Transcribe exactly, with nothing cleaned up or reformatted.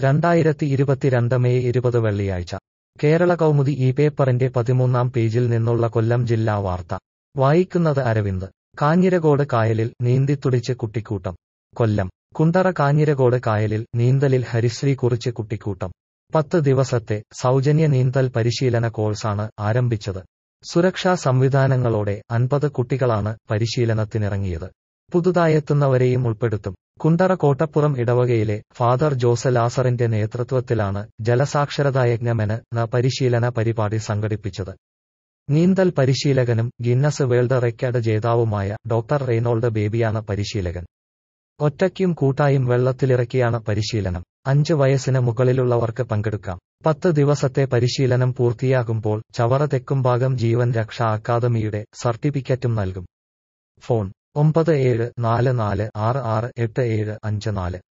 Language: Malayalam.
രണ്ടായിരത്തി ഇരുപത്തിരണ്ട് മെയ് ഇരുപത് വെള്ളിയാഴ്ച കേരള കൗമുദി ഈ പേപ്പറിന്റെ പതിമൂന്നാം പേജിൽ നിന്നുള്ള കൊല്ലം ജില്ലാ വാർത്ത വായിക്കുന്നത് അരവിന്ദ്. കാഞ്ഞിരകോട് കായലിൽ നീന്തിത്തുടിച്ച് കുട്ടിക്കൂട്ടം. കൊല്ലം കുണ്ടറ കാഞ്ഞിരകോട് കായലിൽ നീന്തലിൽ ഹരിശ്രീ കുറിച്ച് കുട്ടിക്കൂട്ടം. പത്ത് ദിവസത്തെ സൗജന്യ നീന്തൽ പരിശീലന കോഴ്സാണ് ആരംഭിച്ചത്. സുരക്ഷാ സംവിധാനങ്ങളോടെ അൻപത് കുട്ടികളാണ് പരിശീലനത്തിനിറങ്ങിയത്. പുതുതായെത്തുന്നവരെയും ഉൾപ്പെടുത്തും. കുണ്ടറ കോട്ടപ്പുറം ഇടവകയിലെ ഫാദർ ജോസ് ലാസറിന്റെ നേതൃത്വത്തിലാണ് ജലസാക്ഷരതായജ്ഞമെന്ന് ന പരിശീലന പരിപാടി സംഘടിപ്പിച്ചത്. നീന്തൽ പരിശീലകനും ഗിന്നസ് വേൾഡ് റെക്കോർഡ് ജേതാവുമായ ഡോക്ടർ റെയ്നോൾഡ് ബേബിയാണ് പരിശീലകൻ. ഒറ്റയ്ക്കും കൂട്ടായും വെള്ളത്തിലിറക്കിയാണ് പരിശീലനം. അഞ്ച് വയസ്സിന് മുകളിലുള്ളവർക്ക് പങ്കെടുക്കാം. പത്ത് ദിവസത്തെ പരിശീലനം പൂർത്തിയാകുമ്പോൾ ചവറ തെക്കുംഭാഗം ജീവൻ രക്ഷാ അക്കാദമിയുടെ സർട്ടിഫിക്കറ്റും നൽകും. ഫോൺ ഒമ്പത് ഏഴ് നാല് നാല് ആറ് ആറ് എട്ട് ഏഴ് അഞ്ച് നാല്.